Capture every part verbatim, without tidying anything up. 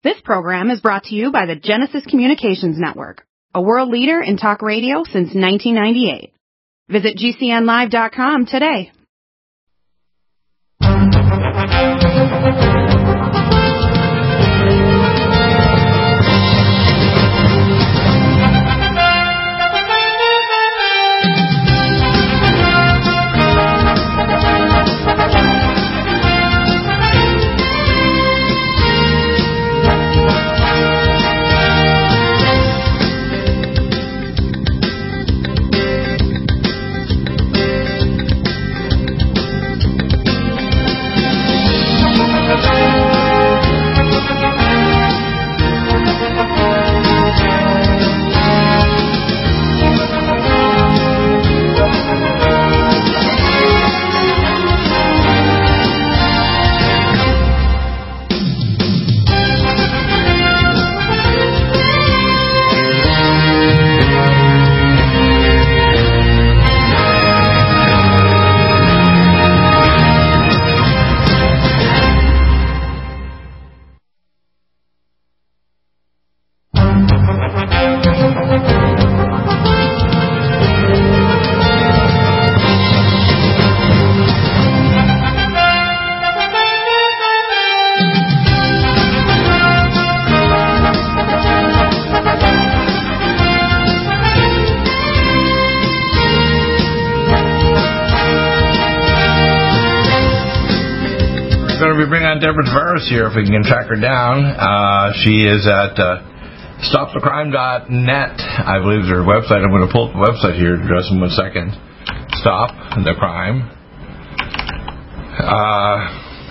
This program is brought to you by the Genesis Communications Network, a world leader in talk radio since nineteen ninety-eight. Visit G C N live dot com today. We bring on Deborah Tavares here if we can track her down. Uh, she is at uh, stop the crime dot net, I believe is her website. I'm going to pull up the website here just in one second. Stop the crime uh,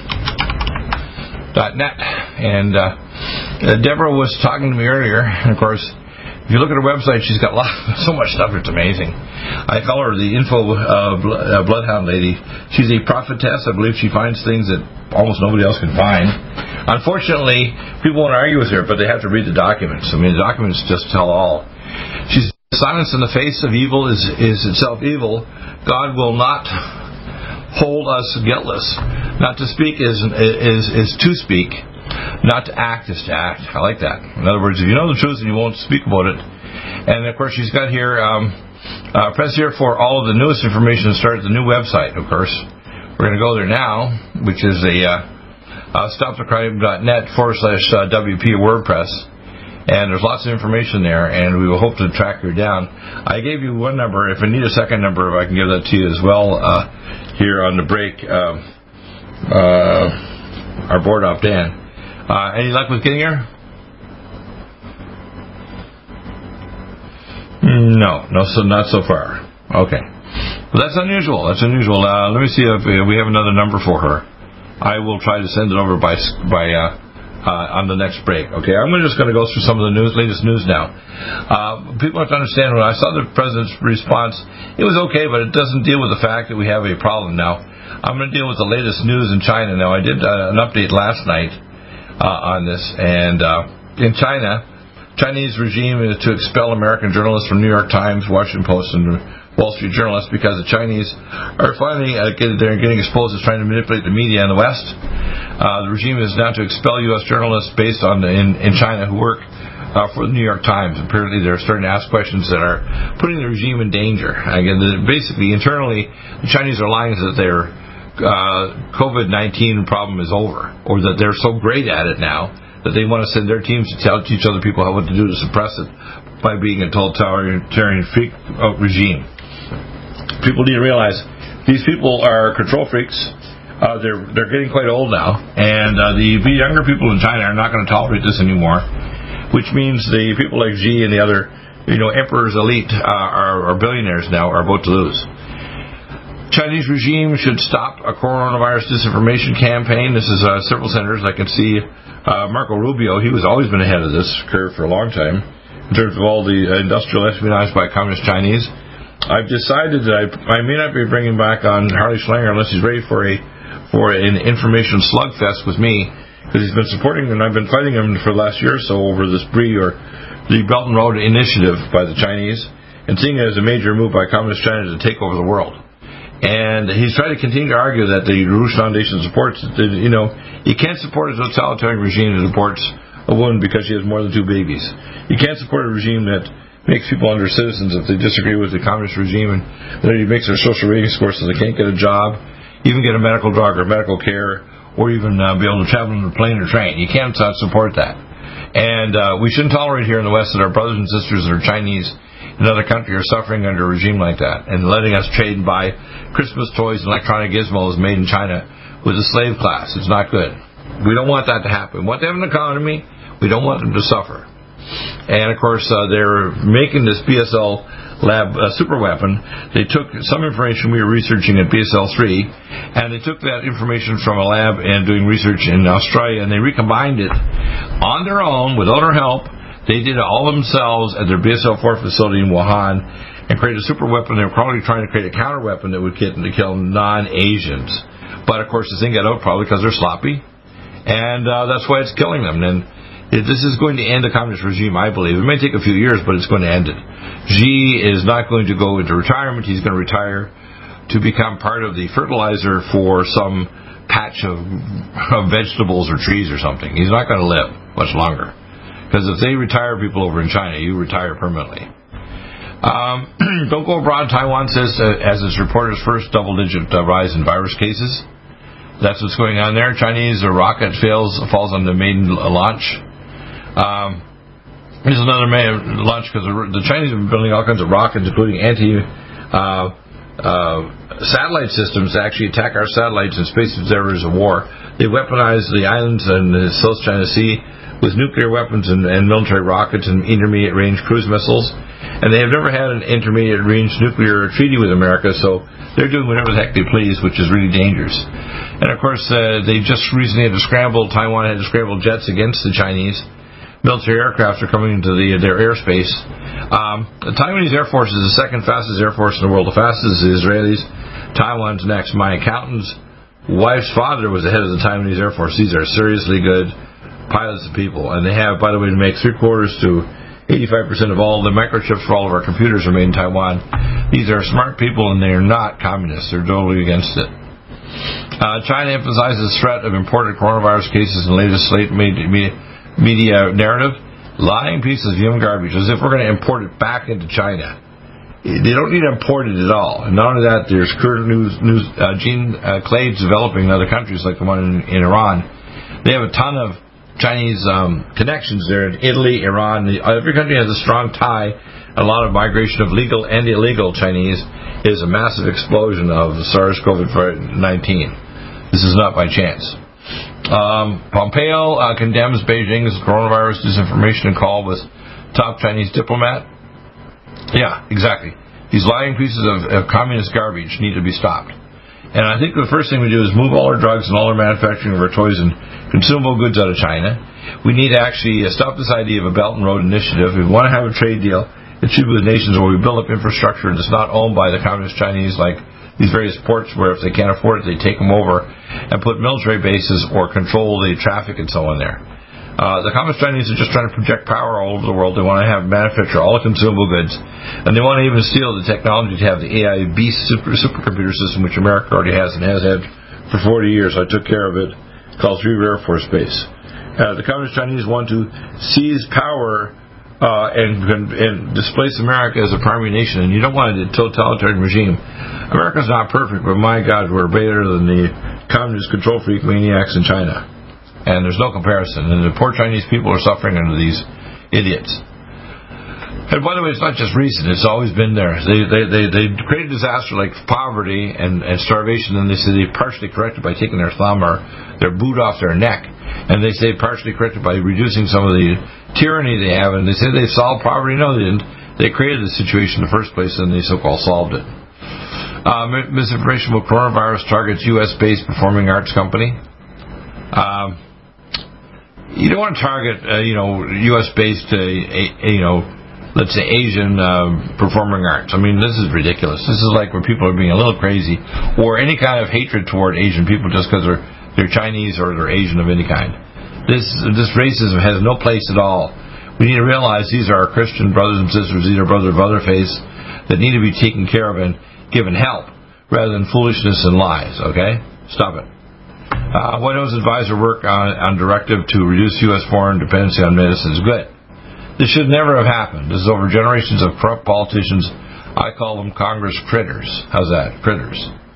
dot net. And uh, Deborah was talking to me earlier, and of course, if you look at her website, she's got a lot, so much stuff. It's amazing. I call her the info uh, bl- uh, bloodhound lady. She's a prophetess. I believe she finds things that almost nobody else can find. Unfortunately, people won't argue with her, but they have to read the documents. I mean, the documents just tell all. She's silence in the face of evil is, is itself evil. God will not hold us guiltless. Not to speak is is is to speak. Not to act is to act. I like that. In other words, if you know the truth and you won't speak about it. And of course, she's got here, um, uh, press here for all of the newest information to start the new website, of course. We're going to go there now, which is a uh, uh, stop the crime dot net forward slash uh, W P WordPress. And there's lots of information there, and we will hope to track her down. I gave you one number. If I need a second number, I can give that to you as well uh, here on the break. Uh, uh, our board op, Dan. Uh, any luck with getting her? No, no, so not so far. Okay, well, that's unusual. That's unusual. Uh, let me see if we have another number for her. I will try to send it over by by uh, uh, on the next break. Okay, I'm just going to go through some of the news, latest news now. Uh, people have to understand when I saw the president's response, it was okay, but it doesn't deal with the fact that we have a problem now. I'm going to deal with the latest news in China now. I did uh, an update last night. Uh, on this, and uh, in China, Chinese regime is to expel American journalists from New York Times, Washington Post, and Wall Street journalists because the Chinese are finally uh, getting, they're getting exposed as trying to manipulate the media in the West. Uh, the regime is now to expel U S journalists based on the, in, in China who work uh, for the New York Times. Apparently, they're starting to ask questions that are putting the regime in danger. Again, the, basically, internally, the Chinese are lying that they're Uh, COVID nineteen problem is over, or that they're so great at it now that they want to send their teams to tell, teach other people how what to do to suppress it by being a totalitarian freak uh, regime. People need to realize these people are control freaks. Uh, they're they're getting quite old now, and uh, the, the younger people in China are not going to tolerate this anymore, which means the people like Xi and the other, you know, emperor's elite uh, are, are billionaires now are about to lose. Chinese regime should stop a coronavirus disinformation campaign. This is uh, several senators. I can see uh, Marco Rubio. He was always been ahead of this curve for a long time in terms of all the industrial espionage by Communist Chinese. I've decided that I, I may not be bringing back on Harley Schlanger unless he's ready for a for an information slugfest with me, because he's been supporting and I've been fighting him for the last year or so over this B R I, or the Belt and Road Initiative by the Chinese, and seeing it as a major move by Communist China to take over the world. And he's trying to continue to argue that the Rouge Foundation supports, that, you know, you can't support a totalitarian regime that supports a woman because she has more than two babies. You can't support a regime that makes people under citizens if they disagree with the communist regime, and then it makes their social rating score so they can't get a job, even get a medical drug or medical care, or even uh, be able to travel in a plane or train. You can't uh, support that. And uh, we shouldn't tolerate here in the West that our brothers and sisters that are Chinese in another country are suffering under a regime like that and letting us trade and buy Christmas toys and electronic gizmos made in China with a slave class. It's not good. We don't want that to happen. We want to have an economy. We don't want them to suffer. And, of course, uh, they're making this B S L lab uh, super weapon. They took some information we were researching at B S L three, and they took that information from a lab and doing research in Australia, and they recombined it on their own without our help. They did it all themselves at their B S L four facility in Wuhan and created a super weapon. They were probably trying to create a counter weapon that would get to kill non-Asians. But, of course, the thing got out probably because they're sloppy, and uh, that's why it's killing them. And this is going to end the communist regime, I believe. It may take a few years, but it's going to end it. Xi is not going to go into retirement. He's going to retire to become part of the fertilizer for some patch of, of vegetables or trees or something. He's not going to live much longer. Because if they retire people over in China, you retire permanently. Um, don't go abroad, Taiwan says, uh, as its reported first double-digit uh, rise in virus cases. That's what's going on there. Chinese rocket fails, falls on the maiden launch. Um, here's another main launch because the Chinese have been building all kinds of rockets, including anti uh, uh, satellite systems to actually attack our satellites and space observers of war. They weaponize the islands in the South China Sea with nuclear weapons and, and military rockets and intermediate range cruise missiles. And they have never had an intermediate range nuclear treaty with America, so they're doing whatever the heck they please, which is really dangerous. And of course, uh, they just recently had to scramble, Taiwan had to scramble jets against the Chinese. Military aircraft are coming into the, their airspace. Um, the Taiwanese Air Force is the second fastest air force in the world. The fastest is the Israelis. Taiwan's next. My accountant's wife's father was the head of the Taiwanese Air Force. These are seriously good pilots and people. And they have, by the way, to make three quarters to eighty-five percent of all the microchips for all of our computers are made in Taiwan. These are smart people, and they are not communists. They're totally against it. Uh, China emphasizes threat of imported coronavirus cases in the latest slate media, media narrative. Lying pieces of human garbage, as if we're going to import it back into China. They don't need to import it at all. And not only that, there's current news, news uh, gene uh, clades developing in other countries like the one in, in Iran. They have a ton of Chinese um, connections there in Italy, Iran. The, every country has a strong tie. A lot of migration of legal and illegal Chinese is a massive explosion of the SARS-CoV nineteen. This is not by chance. Um, Pompeo uh, condemns Beijing's coronavirus disinformation and call with top Chinese diplomat. Yeah, exactly. These lying pieces of, of communist garbage need to be stopped. And I think the first thing we do is move all our drugs and all our manufacturing of our toys and consumable goods out of China. We need to actually stop this idea of a Belt and Road Initiative. If we want to have a trade deal, it should be with nations where we build up infrastructure that's not owned by the communist Chinese, like these various ports where if they can't afford it, they take them over and put military bases or control the traffic and so on there. Uh, the communist Chinese are just trying to project power all over the world. They want to have manufacture all the consumable goods, and they want to even steal the technology to have the A I beast super, supercomputer system, which America already has and has had for forty years. I took care of it, called Three Air Force Base. Uh, the communist Chinese want to seize power uh, and, and displace America as a primary nation, and you don't want a totalitarian regime. America's not perfect, but my God, we're better than the communist control freak maniacs in China. And there's no comparison. And the poor Chinese people are suffering under these idiots. And by the way, it's not just recent. It's always been there. They they they, they create a disaster like poverty and, and starvation, and they say they partially corrected by taking their thumb or their boot off their neck. And they say partially corrected by reducing some of the tyranny they have. And they say they've solved poverty. No, they didn't. They created the situation in the first place, and they so-called solved it. Uh, misinformation about coronavirus targets U S-based performing arts company. Um... You don't want to target, uh, you know, U S-based, uh, a, you know, let's say Asian uh, performing arts. I mean, this is ridiculous. This is like where people are being a little crazy, or any kind of hatred toward Asian people just because they're they're Chinese or they're Asian of any kind. This this racism has no place at all. We need to realize these are our Christian brothers and sisters. These are brothers of other faiths that need to be taken care of and given help rather than foolishness and lies. Okay, stop it. Uh, White House advisor work on, on directive to reduce U S foreign dependency on medicines. Good. This should never have happened. This is over generations of corrupt politicians. I call them Congress critters. How's that? Critters.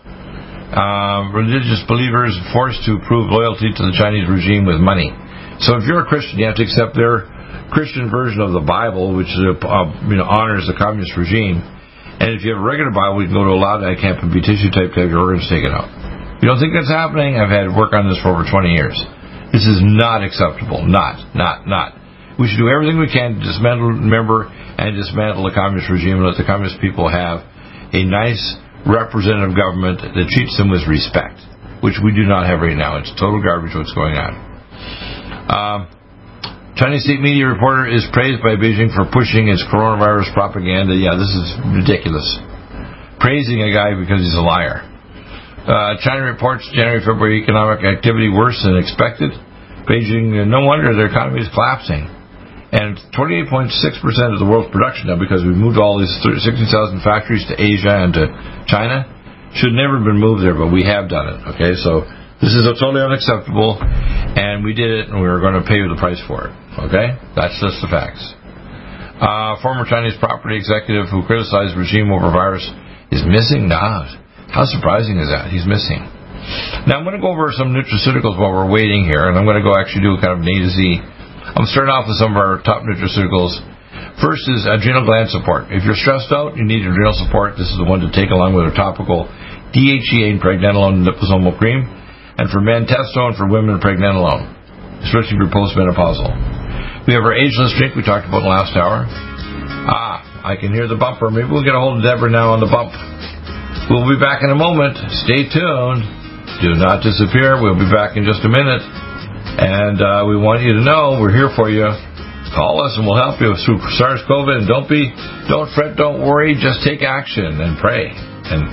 Um, religious believers forced to prove loyalty to the Chinese regime with money. So if you're a Christian, you have to accept their Christian version of the Bible, which uh, you know, honors the communist regime. And if you have a regular Bible, you can go to a Lao Dai camp and be tissue type your organs taken out. You don't think that's happening? I've had work on this for over twenty years. This is not acceptable. Not, not, not. We should do everything we can to dismantle, remember, and dismantle the communist regime and let the communist people have a nice representative government that treats them with respect, which we do not have right now. It's total garbage what's going on. Um, Chinese state media reporter is praised by Beijing for pushing its coronavirus propaganda. Yeah, this is ridiculous. Praising a guy because he's a liar. Uh, China reports January, February economic activity worse than expected. Beijing, no wonder their economy is collapsing. And twenty-eight point six percent of the world's production now, because we moved all these sixty thousand factories to Asia and to China, should never have been moved there, but we have done it. Okay, so this is totally unacceptable, and we did it, and we were going to pay the price for it. Okay, that's just the facts. Uh, former Chinese property executive who criticized regime over virus is missing. Nah. How surprising is that? He's missing. Now, I'm going to go over some nutraceuticals while we're waiting here, and I'm going to go actually do kind of an A to Z. I'm starting off with some of our top nutraceuticals. First is adrenal gland support. If you're stressed out, you need adrenal support. This is the one to take along with our topical D H E A and pregnenolone liposomal cream. And for men, testosterone, for women, pregnenolone, especially for postmenopausal. We have our ageless drink we talked about in the last hour. Ah, I can hear the bumper. Maybe we'll get a hold of Deborah now on the bump. We'll be back in a moment. Stay tuned. Do not disappear. We'll be back in just a minute. And uh, we want you to know we're here for you. Call us and we'll help you through SARS-CoV. And don't be, don't fret, don't worry. Just take action and pray. And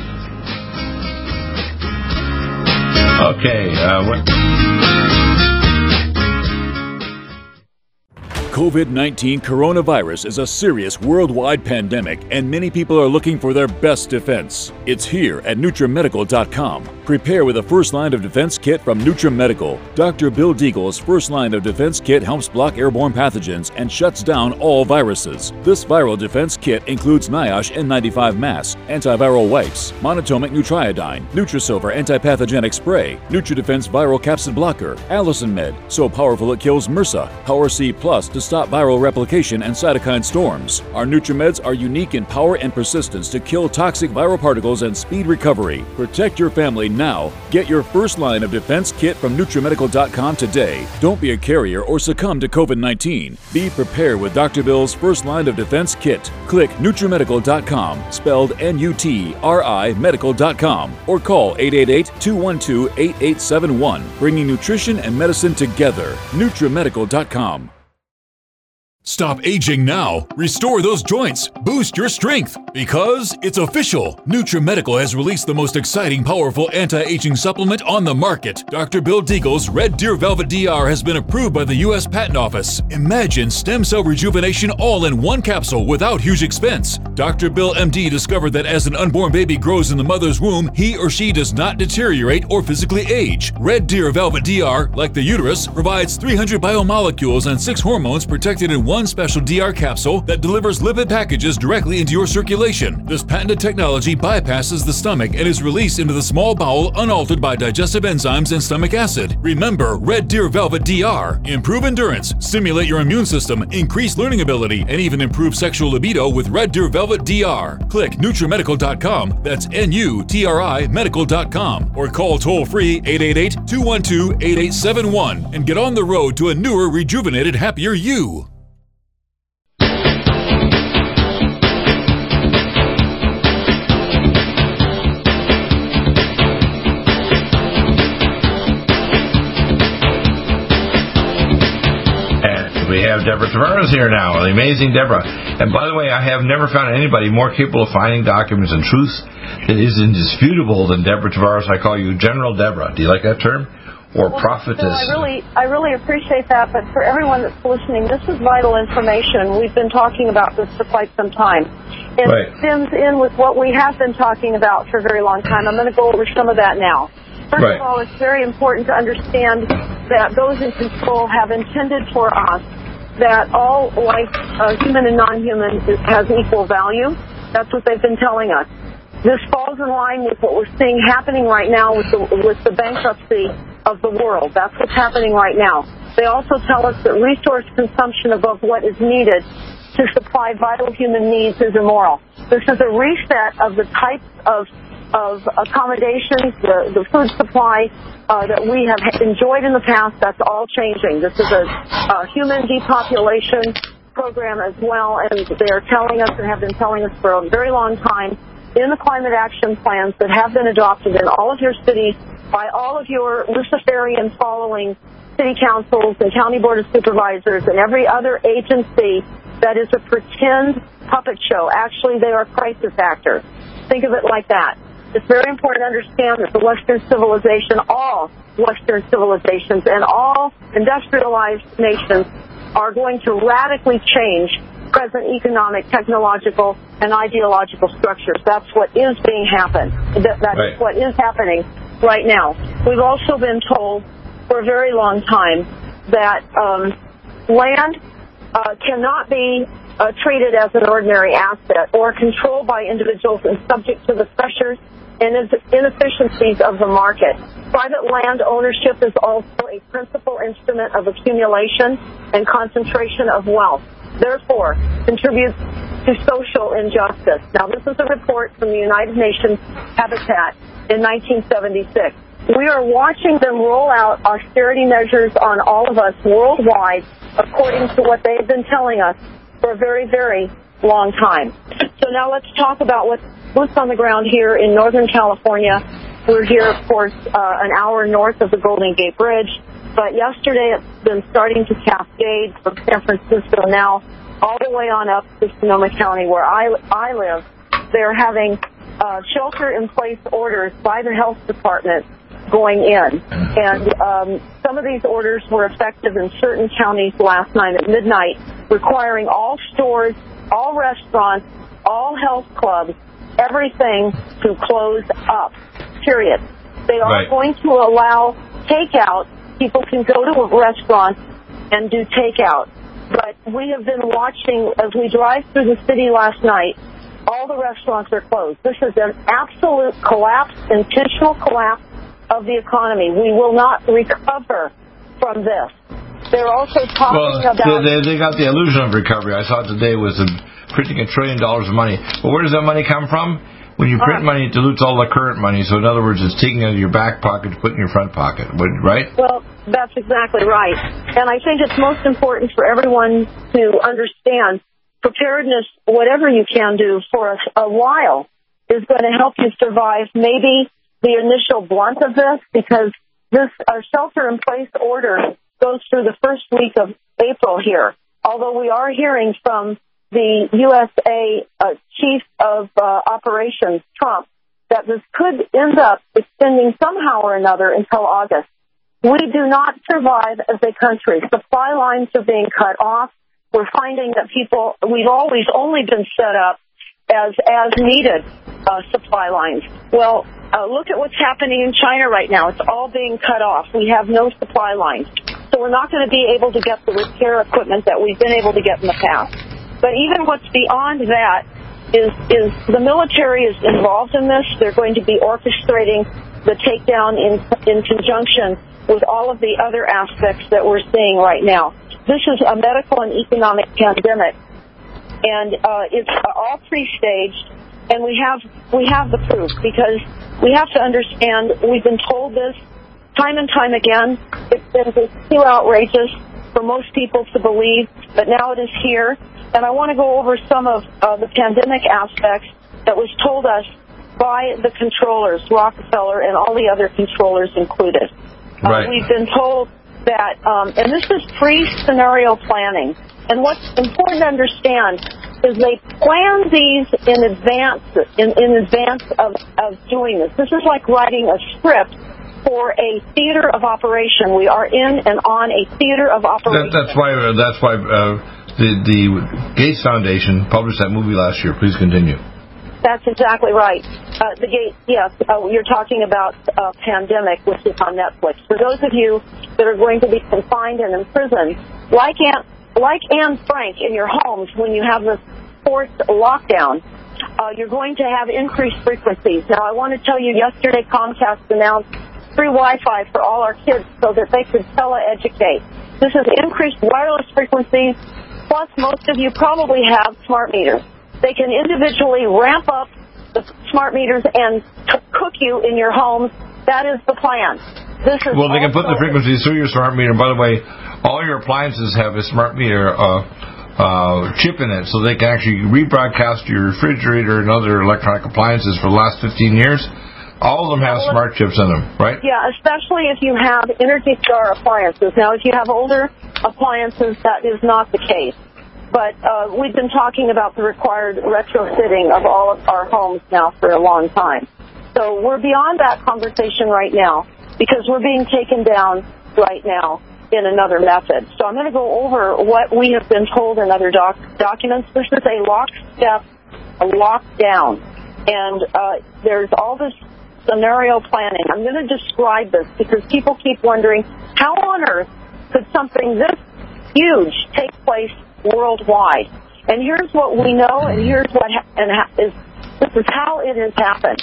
okay. Uh, what? COVID nineteen coronavirus is a serious worldwide pandemic, and many people are looking for their best defense. It's here at NutriMedical dot com. Prepare with a first line of defense kit from NutriMedical. Doctor Bill Deagle's first line of defense kit helps block airborne pathogens and shuts down all viruses. This viral defense kit includes NIOSH N ninety-five mask, antiviral wipes, monatomic Nutriodine, Nutrisilver antipathogenic spray, NutriDefense viral capsid blocker, Allison Med, so powerful it kills MRSA, Power C Plus to stop viral replication and cytokine storms. Our NutriMeds are unique in power and persistence to kill toxic viral particles and speed recovery. Protect your family now. Get your first line of defense kit from NutriMedical dot com today. Don't be a carrier or succumb to COVID nineteen. Be prepared with Doctor Bill's first line of defense kit. Click NutriMedical dot com, spelled N U T R I medical dot com, or call eight eight eight, two one two, eight eight seven one, bringing nutrition and medicine together. NutriMedical dot com. Stop aging now. Restore those joints. Boost your strength. Because it's official. NutriMedical has released the most exciting, powerful anti-aging supplement on the market. Doctor Bill Deagle's Red Deer Velvet D R has been approved by the U S Patent Office. Imagine stem cell rejuvenation all in one capsule without huge expense. Doctor Bill M D discovered that as an unborn baby grows in the mother's womb, he or she does not deteriorate or physically age. Red Deer Velvet D R, like the uterus, provides three hundred biomolecules and six hormones protected in one One special D R capsule that delivers lipid packages directly into your circulation. This patented technology bypasses the stomach and is released into the small bowel unaltered by digestive enzymes and stomach acid. Remember Red Deer Velvet D R. Improve endurance, stimulate your immune system, increase learning ability, and even improve sexual libido with Red Deer Velvet D R. Click NutriMedical dot com, that's N U T R I medical dot com, or call toll-free eight eight eight, two one two, eight eight seven one and get on the road to a newer, rejuvenated, happier you. We have Deborah Tavares here now, the amazing Deborah. And by the way, I have never found anybody more capable of finding documents and truth that is indisputable than Deborah Tavares. I call you General Deborah. Do you like that term? Or well, prophetess? I really, I really appreciate that. But for everyone that's listening, this is vital information. We've been talking about this for quite some time. It right. stems in with what we have been talking about for a very long time. I'm going to go over some of that now. First Right. of all, it's very important to understand that those in control have intended for us that all life, uh, human and non-human, is, has equal value. That's what they've been telling us. This falls in line with what we're seeing happening right now with the, with the bankruptcy of the world. That's what's happening right now. They also tell us that resource consumption above what is needed to supply vital human needs is immoral. This is a reset of the types of of accommodations, the, the food supply uh, that we have enjoyed in the past. That's all changing. This is a, a human depopulation program as well, and they are telling us and have been telling us for a very long time in the climate action plans that have been adopted in all of your cities by all of your Luciferian following city councils and county board of supervisors and every other agency that is a pretend puppet show. Actually, they are crisis actors. Think of it like that. It's very important to understand that the Western civilization, all Western civilizations and all industrialized nations are going to radically change present economic, technological, and ideological structures. That's what is being happen. That, that right. is what is happening right now. We've also been told for a very long time that um, land uh, cannot be uh, treated as an ordinary asset or controlled by individuals and subject to the pressures and inefficiencies of the market. Private land ownership is also a principal instrument of accumulation and concentration of wealth. Therefore, contributes to social injustice. Now, this is a report from the United Nations Habitat in nineteen seventy-six. We are watching them roll out austerity measures on all of us worldwide, according to what they have been telling us for a very, very long time. So now let's talk about what's boots on the ground here in Northern California. We're here, of course, uh, an hour north of the Golden Gate Bridge. But yesterday it's been starting to cascade from San Francisco now all the way on up to Sonoma County where I, I live. They're having uh, shelter-in-place orders by the health department going in. And um, some of these orders were effective in certain counties last night at midnight, requiring all stores, all restaurants, all health clubs, everything to close up, period. They are right. going to allow takeout. People can go to a restaurant and do takeout. But we have been watching, as we drive through the city last night, all the restaurants are closed. This is an absolute collapse, intentional collapse of the economy. We will not recover from this. They're also talking well, about... They, they got the illusion of recovery. I saw it today was a, printing a trillion dollars of money. But where does that money come from? When you print uh, money, it dilutes all the current money. So in other words, it's taking it out of your back pocket to put in your front pocket, right? Well, that's exactly right. And I think it's most important for everyone to understand preparedness, whatever you can do for a, a while, is going to help you survive maybe the initial blunt of this, because this uh, shelter-in-place order goes through the first week of April here. Although we are hearing from the U S A uh, Chief of uh, Operations, Trump, that this could end up extending somehow or another until August. We do not survive as a country. Supply lines are being cut off. We're finding that people, we've always only been set up as as needed uh, supply lines. Well, uh, look at what's happening in China right now. It's all being cut off. We have no supply lines. So we're not going to be able to get the repair equipment that we've been able to get in the past. But even what's beyond that is, is the military is involved in this. They're going to be orchestrating the takedown in, in conjunction with all of the other aspects that we're seeing right now. This is a medical and economic pandemic, and uh, it's all pre-staged, and we have we have the proof, because we have to understand, we've been told this time and time again. It's been just too outrageous for most people to believe, but now it is here. And I want to go over some of uh, the pandemic aspects that was told us by the controllers, Rockefeller and all the other controllers included. Right. Uh, we've been told that, um, and this is pre-scenario planning. And what's important to understand is they plan these in advance, in, in advance of, of doing this. This is like writing a script for a theater of operation. We are in and on a theater of operation. That, that's why. Uh, that's why uh, the the Gates Foundation published that movie last year. Please continue. That's exactly right. Uh, the gate, yes, uh, you're talking about uh, Pandemic, which is on Netflix. For those of you that are going to be confined and imprisoned, like Aunt, like Anne Frank in your homes when you have this forced lockdown, uh, you're going to have increased frequencies. Now, I want to tell you, yesterday Comcast announced free Wi-Fi for all our kids so that they could tele-educate. This is increased wireless frequencies, plus most of you probably have smart meters. They can individually ramp up the smart meters and t- cook you in your homes. That is the plan. This is well, they can put the frequencies through your smart meter. By the way, all your appliances have a smart meter uh, uh, chip in it, so they can actually rebroadcast your refrigerator and other electronic appliances for the last fifteen years. All of them have smart chips in them, right? Yeah, especially if you have Energy Star appliances. Now, if you have older appliances, that is not the case. But uh, we've been talking about the required retrofitting of all of our homes now for a long time. So we're beyond that conversation right now because we're being taken down right now in another method. So I'm going to go over what we have been told in other doc- documents. This is a lockstep, a lockdown. And uh, there's all this scenario planning. I'm going to describe this because people keep wondering, how on earth could something this huge take place worldwide? And here's what we know, and here's what ha- and ha- is this is how it has happened.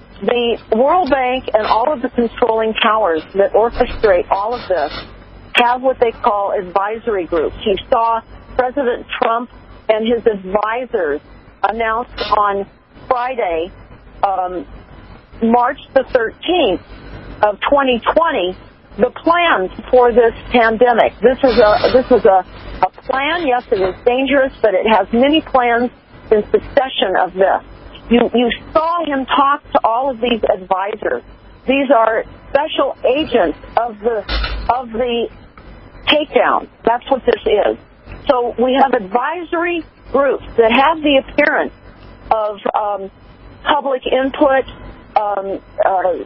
The World Bank and all of the controlling powers that orchestrate all of this have what they call advisory groups. You saw President Trump and his advisors announce on Friday, um, March the thirteenth of twenty twenty, the plans for this pandemic. This is a this is a, a plan. Yes, it is dangerous, but it has many plans in succession of this. You you saw him talk to all of these advisors. These are special agents of the of the takedown. That's what this is. So we have advisory groups that have the appearance of um, public input, um, uh,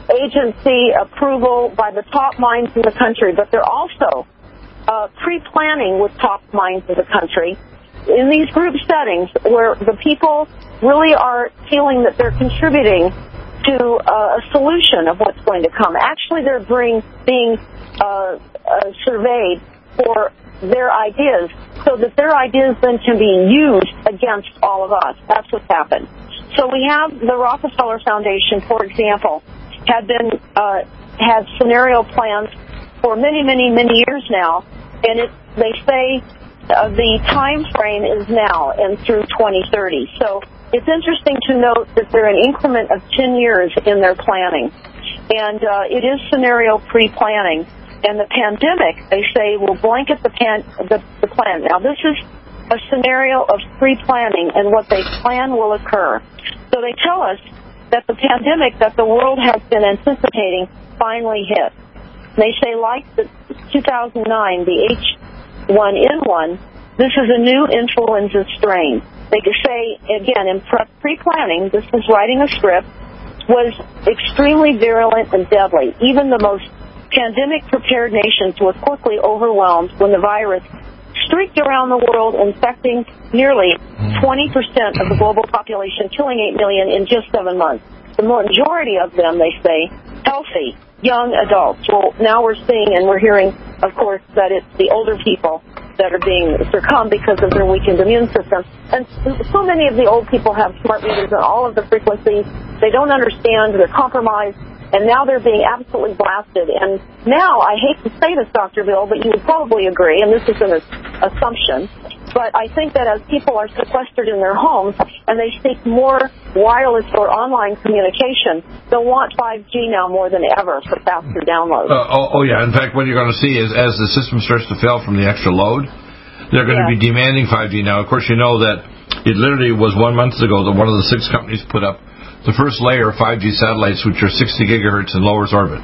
agency approval by the top minds in the country, but they're also uh, pre-planning with top minds of the country in these group settings where the people really are feeling that they're contributing to uh, a solution of what's going to come. Actually, they're bring, being uh, uh, surveyed for their ideas so that their ideas then can be used against all of us. That's what's happened. So we have the Rockefeller Foundation, for example, had been uh, had scenario plans for many, many, many years now, and it, they say uh, the time frame is now and through twenty thirty. So it's interesting to note that they're an increment of ten years in their planning, and uh, it is scenario pre-planning. And the pandemic, they say, will blanket the, pan, the, the plan. Now, this is a scenario of pre-planning, and what they plan will occur. So they tell us that the pandemic that the world has been anticipating finally hit. They say, like the two thousand nine, the H one N one, this is a new influenza strain. They could say, again, in pre-planning, this was writing a script, was extremely virulent and deadly. Even the most pandemic-prepared nations were quickly overwhelmed when the virus streaked around the world, infecting nearly twenty percent of the global population, killing eight million in just seven months. The majority of them, they say, healthy, young adults. Well, now we're seeing and we're hearing, of course, that it's the older people that are being succumbed because of their weakened immune system. And so many of the old people have smart meters and all of the frequencies. They don't understand. They're compromised. And now they're being absolutely blasted. And now, I hate to say this, Doctor Bill, but you would probably agree, and this is an assumption, but I think that as people are sequestered in their homes and they seek more wireless or online communication, they'll want five G now more than ever for faster downloads. Uh, oh, oh, yeah. In fact, what you're going to see is as the system starts to fail from the extra load, they're going yeah. to be demanding five G. Now, of course, you know that it literally was one month ago that one of the six companies put up the first layer of five G satellites, which are sixty gigahertz in low Earth orbit.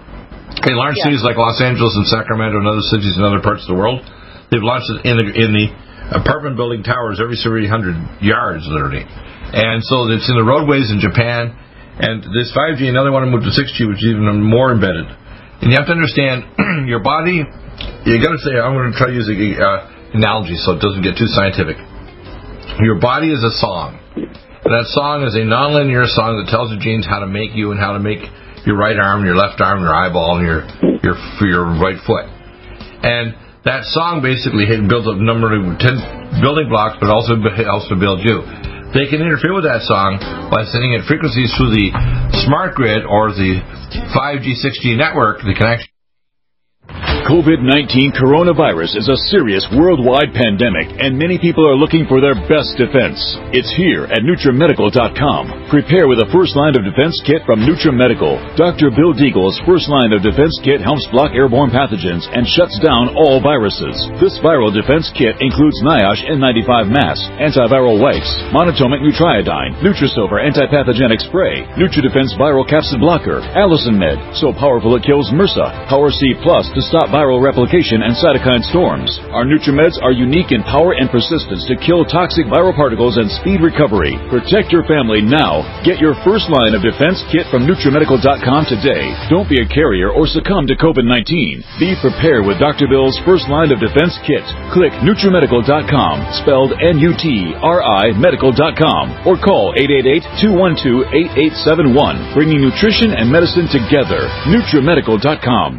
In large yeah. cities like Los Angeles and Sacramento and other cities in other parts of the world, they've launched it in the, in the apartment building towers every three hundred yards, literally. And so it's in the roadways in Japan. And this five G, now they want to move to six G, which is even more embedded. And you have to understand, your body, you got to say, I'm going to try using an uh, analogy so it doesn't get too scientific. Your body is a song. That song is a nonlinear song that tells the genes how to make you and how to make your right arm, your left arm, your eyeball, and your your your right foot. And that song basically builds a number of ten building blocks, but also helps to build you. They can interfere with that song by sending it frequencies through the smart grid or the five G, six G network that can actually... COVID nineteen coronavirus is a serious worldwide pandemic, and many people are looking for their best defense. It's here at NutriMedical dot com. Prepare with a first line of defense kit from NutriMedical. Doctor Bill Deagle's first line of defense kit helps block airborne pathogens and shuts down all viruses. This viral defense kit includes NIOSH N ninety-five mask, antiviral wipes, monatomic Nutriodine, Nutrisilver antipathogenic spray, NutriDefense viral capsid blocker, Allison Med, so powerful it kills MRSA, Power C Plus to stop viral replication and cytokine storms. Our NutriMeds are unique in power and persistence to kill toxic viral particles and speed recovery. Protect your family now. Get your first line of defense kit from NutriMedical dot com today. Don't be a carrier or succumb to COVID nineteen. Be prepared with Doctor Bill's first line of defense kit. Click NutriMedical dot com, spelled N U T R I medical dot com, or call eight eight eight, two one two, eight eight seven one, bringing nutrition and medicine together. NutriMedical dot com.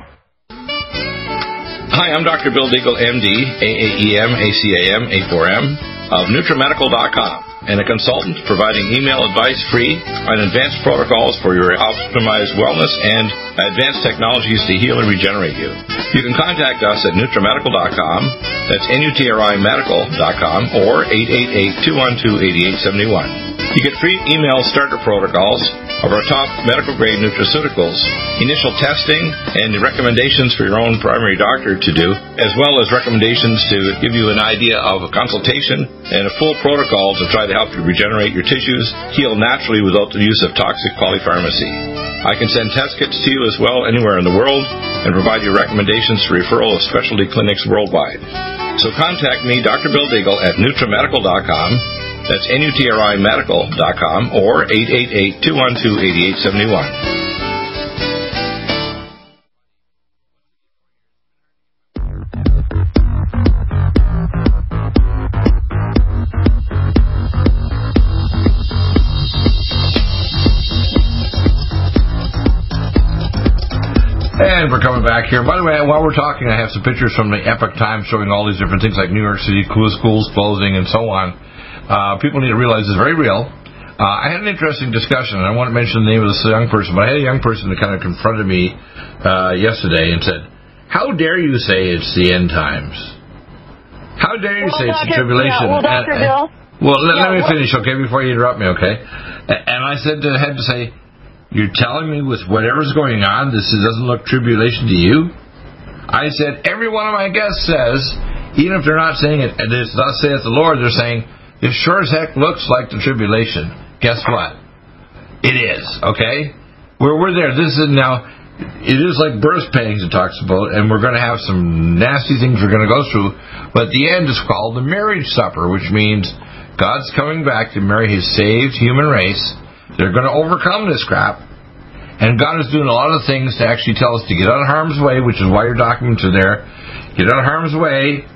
Hi, I'm Doctor Bill Deagle, M D, A A E M, A C A M, A four M, of NutriMedical dot com, and a consultant providing email advice free on advanced protocols for your optimized wellness and advanced technologies to heal and regenerate you. You can contact us at NutriMedical dot com, that's N U T R I medical dot com, or eight eight eight, two one two, eight eight seven one. You get free email starter protocols of our top medical-grade nutraceuticals, initial testing, and the recommendations for your own primary doctor to do, as well as recommendations to give you an idea of a consultation and a full protocol to try to help you regenerate your tissues, heal naturally without the use of toxic polypharmacy. I can send test kits to you as well anywhere in the world and provide you recommendations for referral of specialty clinics worldwide. So contact me, Doctor Bill Deagle, at NutriMedical dot com. That's N U T R I medical dot com, or eight eight eight, two one two, eight eight seven one. And we're coming back here. By the way, while we're talking, I have some pictures from the Epoch Times showing all these different things like New York City schools closing and so on. Uh, people need to realize it's very real. Uh, I had an interesting discussion, and I want to mention the name of this young person, but I had a young person that kind of confronted me uh, yesterday and said, how dare you say it's the end times? How dare you well, say Doctor, it's the tribulation? Yeah, well, Doctor and, Bill. Well, let, yeah, let me what? finish, okay, before you interrupt me, okay? And I said, I had to say, you're telling me with whatever's going on, this doesn't look tribulation to you? I said, every one of my guests says, even if they're not saying it, and it's not saying it's the Lord, they're saying, it sure as heck looks like the tribulation. Guess what? It is, okay? We're, we're there. This is now, it is like birth pangs it talks about, and we're going to have some nasty things we're going to go through, but the end is called the marriage supper, which means God's coming back to marry his saved human race. They're going to overcome this crap, and God is doing a lot of things to actually tell us to get out of harm's way, which is why your documents are there. Get out of harm's way,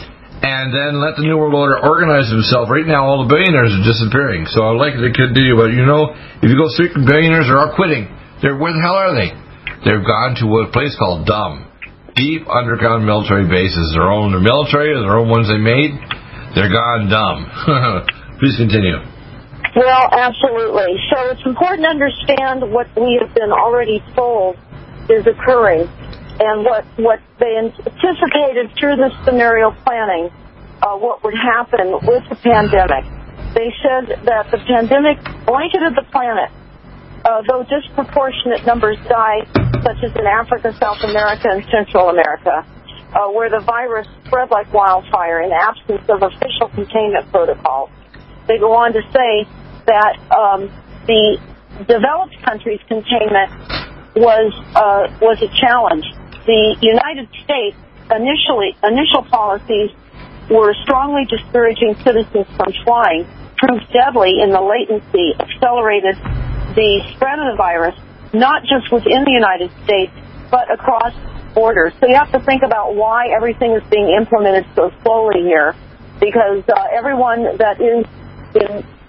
and then let the New World Order organize themselves. Right now, all the billionaires are disappearing. So I'd like to continue, but you know, if you go through, billionaires are all quitting. They're, where the hell are they? They've gone to a place called Dumb. Deep underground military bases. Their own their military, their own ones they made. They're gone dumb. Please continue. Well, absolutely. So it's important to understand what we have been already told is occurring. And what, what they anticipated through this scenario planning, uh, what would happen with the pandemic. They said that the pandemic blanketed the planet, uh, though disproportionate numbers died, such as in Africa, South America, and Central America, uh, where the virus spread like wildfire in the absence of official containment protocols. They go on to say that um, the developed countries' containment was uh, was a challenge. The United States initially initial policies were strongly discouraging citizens from flying, proved deadly in the latency, accelerated the spread of the virus, not just within the United States, but across borders. So you have to think about why everything is being implemented so slowly here, because uh, everyone that is in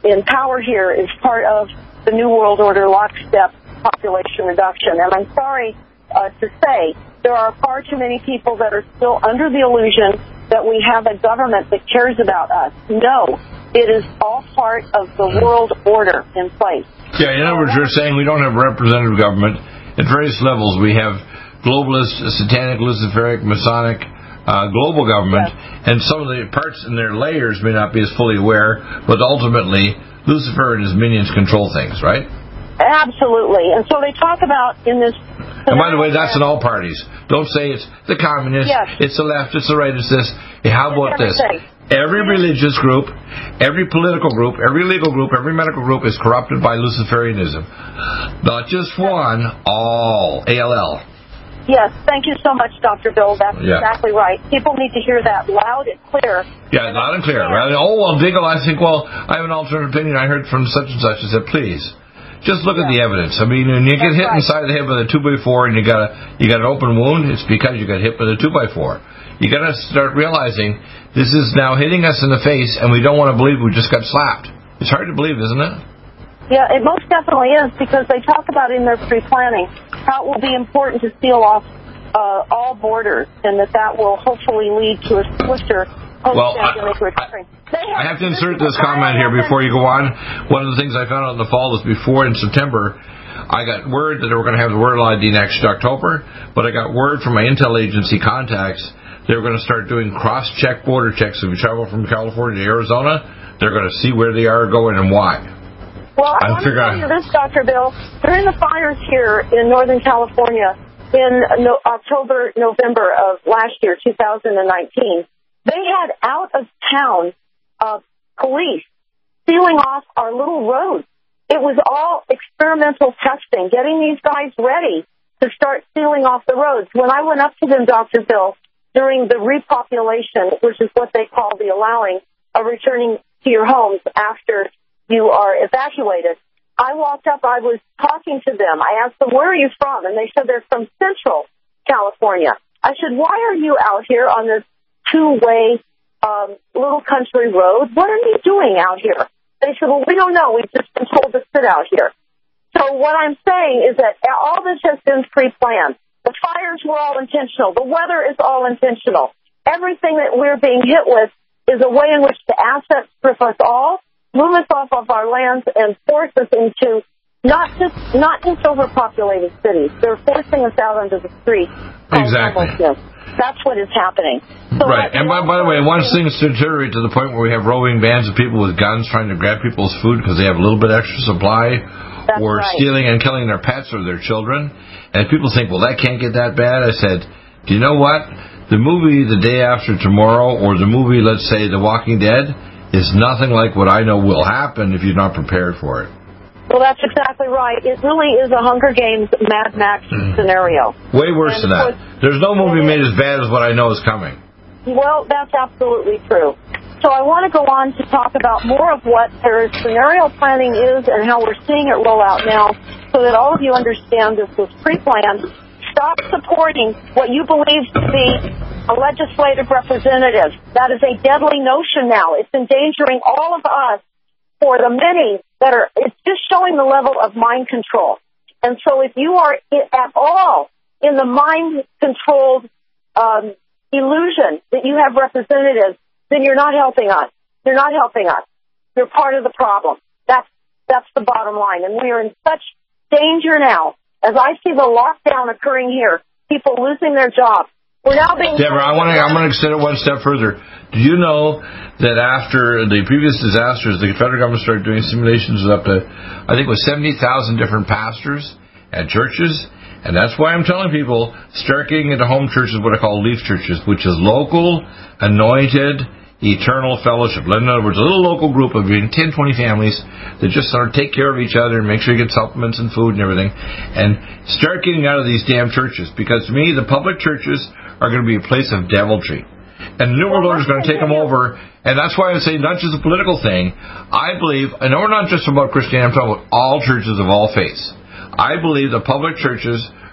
in power here is part of the New World Order lockstep population reduction. And I'm sorry uh, to say there are far too many people that are still under the illusion that we have a government that cares about us. No, it is all part of the world order in place. Yeah, in other words, you're saying we don't have representative government. At various levels, we have globalist, satanic, luciferic, Masonic, uh, global government, yes. And some of the parts in their layers may not be as fully aware, but ultimately, Lucifer and his minions control things, right? Absolutely. And so they talk about in this... And by the way, that's in all parties. Don't say it's the communists, yes. It's the left, it's the right, it's this. Hey, how about this? Every religious group, every political group, every legal group, every medical group is corrupted by Luciferianism. Not just one, all. A L L. Yes, thank you so much, Doctor Bill. That's yeah. exactly right. People need to hear that loud and clear. Yeah, loud and clear. Right? Oh, well, Diggle, I think, well, I have an alternate opinion. I heard from such and such. I said, please, just look yeah. at the evidence. I mean, when you get That's hit right. inside the head with a two by four and you got a you got an open wound, it's because you got hit with a two by four. You got to start realizing this is now hitting us in the face, and we don't want to believe we just got slapped. It's hard to believe, isn't it? Yeah, it most definitely is, because they talk about in their pre-planning how it will be important to seal off uh, all borders, and that that will hopefully lead to a swifter post-pandemic well, recovery. I, I have to insert this comment here before you go on. One of the things I found out in the fall was before in September, I got word that they were going to have the World I D next October, but I got word from my intel agency contacts they were going to start doing cross-check border checks. If you travel from California to Arizona, they're going to see where they are going and why. Well, I want to tell you this, Doctor Bill. During the fires here in Northern California in no, October, November of last year, two thousand nineteen, they had out-of-town uh, police sealing off our little roads. It was all experimental testing, getting these guys ready to start sealing off the roads. When I went up to them, Doctor Bill, during the repopulation, which is what they call the allowing of returning to your homes after you are evacuated, I walked up, I was talking to them. I asked them, where are you from? And they said they're from Central California. I said, why are you out here on this two-way um, little country road? What are you doing out here? They said, well, we don't know. We've just been told to sit out here. So what I'm saying is that all this has been pre-planned. The fires were all intentional. The weather is all intentional. Everything that we're being hit with is a way in which to asset strip us all, move us off of our lands, and force us into not just not just overpopulated cities. They're forcing us out onto the street. Exactly. That's what is happening. So right. And by, by the way, once things deteriorate to the point where we have roving bands of people with guns trying to grab people's food because they have a little bit extra supply, That's or right. stealing and killing their pets or their children, and people think, well, that can't get that bad. I said, do you know what? The movie The Day After Tomorrow, or the movie, let's say, The Walking Dead, is nothing like what I know will happen if you're not prepared for it. Well, that's exactly right. It really is a Hunger Games Mad Max mm. scenario. Way worse and than that. course, There's no movie made as bad as what I know is coming. Well, that's absolutely true. So I want to go on to talk about more of what their scenario planning is and how we're seeing it roll out now, so that all of you understand this was pre-planned. Stop supporting what you believe to be a legislative representative. That is a deadly notion now. It's endangering all of us. For the many that are, it's just showing the level of mind control. And so if you are at all in the mind-controlled um, illusion that you have representatives, then you're not helping us. You're not helping us. You're part of the problem. That's that's the bottom line. And we are in such danger now. As I see the lockdown occurring here, people losing their jobs. We're now being... Deborah, I want to, I'm going to extend it one step further. Do you know that after the previous disasters, the federal government started doing simulations with up to, I think it was seventy thousand different pastors at churches? And that's why I'm telling people, starting into home churches, what I call leaf churches, which is local, anointed, eternal fellowship. In other words, a little local group of ten, twenty families that just sort of take care of each other and make sure you get supplements and food and everything. And start getting out of these damn churches. Because to me, the public churches are going to be a place of deviltry. And the New World Order is going to take them over. And that's why I say not just a political thing. I believe, and we're not just about Christianity, I'm talking about all churches of all faiths. I believe the public churches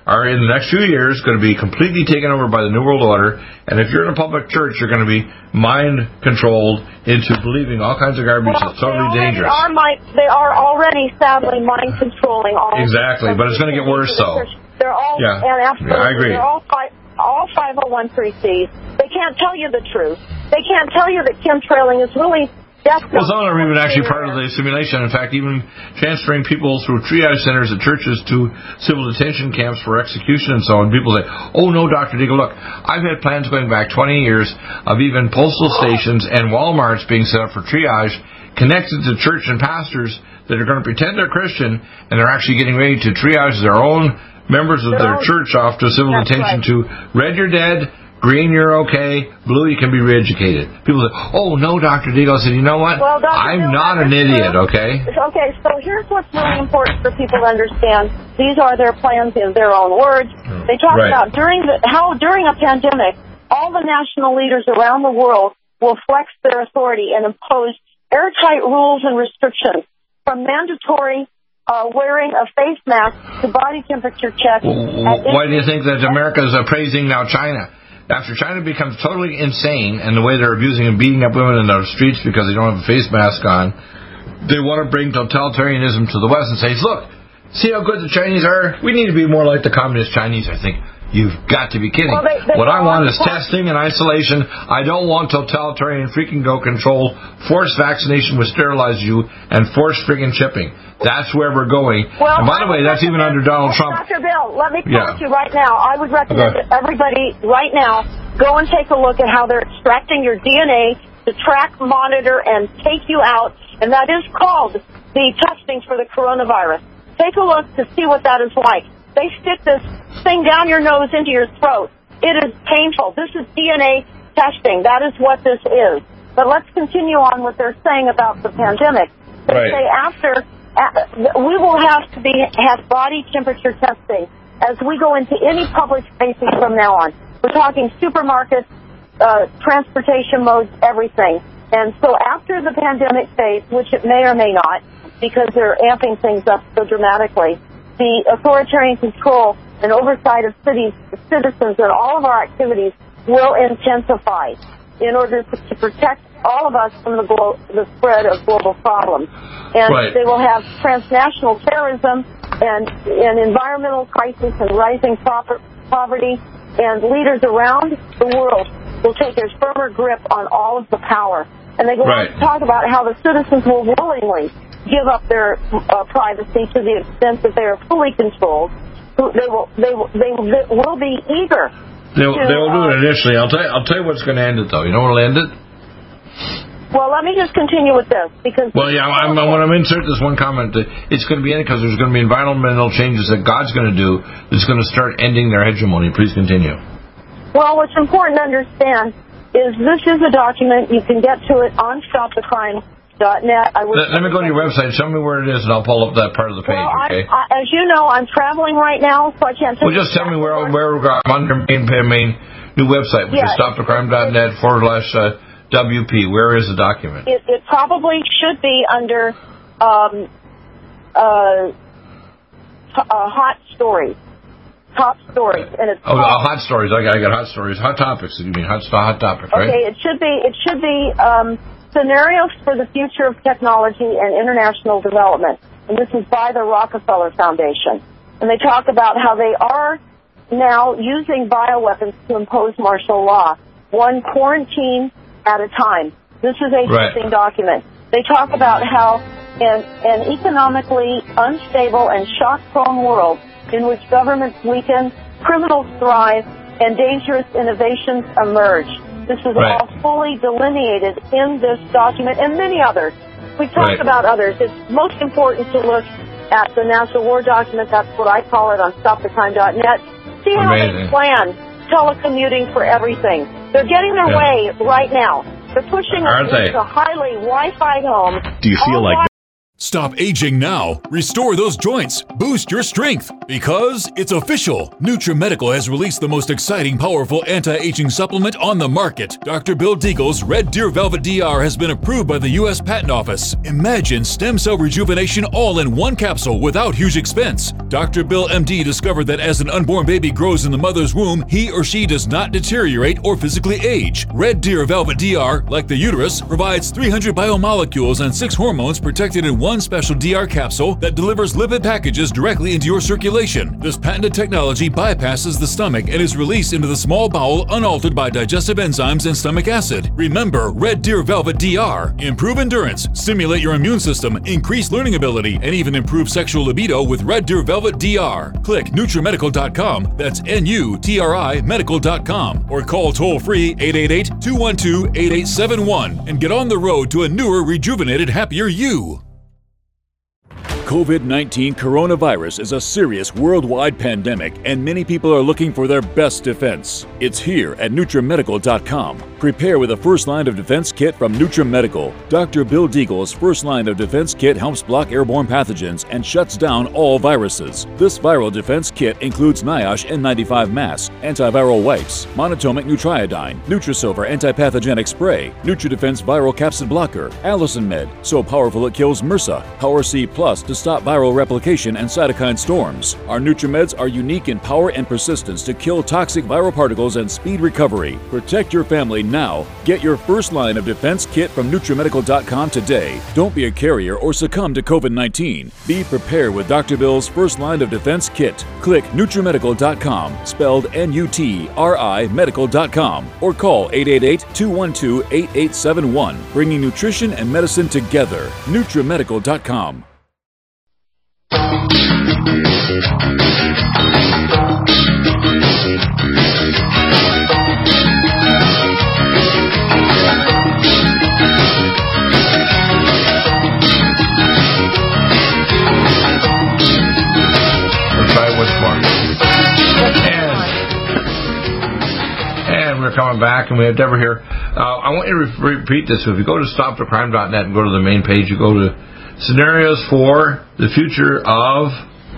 are in the next few years going to be completely taken over by the New World Order, and if you're in a public church, you're going to be mind-controlled into believing all kinds of garbage well, that's totally they dangerous. Are mind, they are already, sadly, mind-controlling all Exactly, but it's going to get worse, though. They're all, yeah. and absolutely, yeah, I agree. They're all, fi- all five oh one c Cs. They can't tell you the truth. They can't tell you that chemtrailing is really... Well, some of them are even actually part of the simulation. In fact, even transferring people through triage centers at churches to civil detention camps for execution and so on. People say, oh, no, Doctor Deagle, look, I've had plans going back twenty years of even postal stations and Walmarts being set up for triage connected to church and pastors that are going to pretend they're Christian, and they're actually getting ready to triage their own members of their church off to civil detention to red, you're dead, green, you're okay. Blue, you can be re-educated. People say, oh, no, Doctor Deagle. I said, you know what? Well, I'm Deagle, not an idiot, okay? Okay, so here's what's really important for people to understand. These are their plans in their own words. They talk right. about during the, how during a pandemic, all the national leaders around the world will flex their authority and impose airtight rules and restrictions, from mandatory uh, wearing a face mask to body temperature checks. Well, why do you think that America is praising now China? After China becomes totally insane and the way they're abusing and beating up women in the streets because they don't have a face mask on, they want to bring totalitarianism to the West and say, look, see how good the Chinese are? We need to be more like the communist Chinese. I think, you've got to be kidding. Well, they, they what I want is point. testing and isolation. I don't want totalitarian freaking go control, forced vaccination with sterilize you, and forced freaking chipping. That's where we're going. Well, and by the way, that's even under Donald Trump. Doctor Bill, let me quote yeah. you right now. I would recommend that everybody right now go and take a look at how they're extracting your D N A to track, monitor, and take you out. And that is called the testing for the coronavirus. Take a look to see what that is like. They stick this thing down your nose into your throat. It is painful. This is D N A testing. That is what this is. But let's continue on what they're saying about the pandemic. They right. say after, uh, we will have to be have body temperature testing as we go into any public spaces from now on. We're talking supermarkets, uh, transportation modes, everything. And so after the pandemic phase, which it may or may not, because they're amping things up so dramatically, the authoritarian control and oversight of cities, citizens, and all of our activities will intensify in order to, to protect all of us from the, glo- the spread of global problems. And right. they will have transnational terrorism and, and environmental crisis and rising proper, poverty, and leaders around the world will take a firmer grip on all of the power. And they go right. on to talk about how the citizens will willingly give up their uh, privacy to the extent that they are fully controlled. They will, they will, they will, they will be eager. They'll, to, they'll do uh, it initially. I'll tell you, I'll tell you what's going to end it, though. You know what'll end it? Well, let me just continue with this because. Well, yeah, I'm, I want to insert this one comment. That it's going to be ended because there's going to be environmental changes that God's going to do that's going to start ending their hegemony. Please continue. Well, what's important to understand is this is a document. You can get to it on stop the crime dot net. I let, let me go to your website. Show me where it is, and I'll pull up that part of the page. Well, okay. I, as you know, I'm traveling right now, so I can't. Well, just tell me where where I'm on your main main new website, which yeah, is stop the crime dot net forward slash uh, W P. Where is the document? It, it probably should be under um, uh, t- uh, hot stories, top stories, and it's oh, uh, hot stories. I got I got hot stories, hot topics. You mean hot hot topics, right? Okay, it should be it should be um, scenarios for the future of technology and international development, and this is by the Rockefeller Foundation, and they talk about how they are now using bioweapons to impose martial law, one quarantine at a time. This is a right. shipping document. They talk about how in an economically unstable and shock-prone world in which governments weaken, criminals thrive, and dangerous innovations emerge. This is right. all fully delineated in this document and many others. We talked right. about others. It's most important to look at the National War Document. That's what I call it on stop the crime dot net. See how Amazing. they plan telecommuting for everything. They're getting their yeah. way right now. They're pushing us Aren't into they? highly Wi-Fi homes. Do you feel like Stop aging now. Restore those joints. Boost your strength. Because it's official. NutriMedical has released the most exciting, powerful anti-aging supplement on the market. Doctor Bill Deagle's Red Deer Velvet D R has been approved by the U S Patent Office. Imagine stem cell rejuvenation all in one capsule without huge expense. Doctor Bill M D discovered that as an unborn baby grows in the mother's womb, he or she does not deteriorate or physically age. Red Deer Velvet D R, like the uterus, provides three hundred biomolecules and six hormones protected in one special D R capsule that delivers lipid packages directly into your circulation. This patented technology bypasses the stomach and is released into the small bowel unaltered by digestive enzymes and stomach acid. Remember Red Deer Velvet D R. Improve endurance, stimulate your immune system, increase learning ability, and even improve sexual libido with Red Deer Velvet D R. Click NutriMedical dot com, that's N U T R I medical dot com, or call toll-free eight eight eight, two one two, eight eight seven one and get on the road to a newer, rejuvenated, happier you. COVID nineteen coronavirus is a serious worldwide pandemic, and many people are looking for their best defense. It's here at NutriMedical dot com. Prepare with a first line of defense kit from NutriMedical. Doctor Bill Deagle's first line of defense kit helps block airborne pathogens and shuts down all viruses. This viral defense kit includes NIOSH N ninety-five mask, antiviral wipes, monatomic nutriodine, Nutrisilver antipathogenic spray, NutriDefense viral capsid blocker, Allison Med, so powerful it kills MRSA, Power C Plus to stop viral replication and cytokine storms. Our NutriMeds are unique in power and persistence to kill toxic viral particles and speed recovery. Protect your family now. Get your first line of defense kit from NutriMedical dot com today. Don't be a carrier or succumb to COVID nineteen. Be prepared with Doctor Bill's first line of defense kit. Click NutriMedical dot com, spelled N U T R I medical dot com, or call eight eight eight, two one two, eight eight seven one, bringing nutrition and medicine together. NutriMedical dot com. We're coming back, and we have Deborah here. Uh, I want you to re- repeat this. So if you go to stop the crime dot net and go to the main page, you go to scenarios for the future of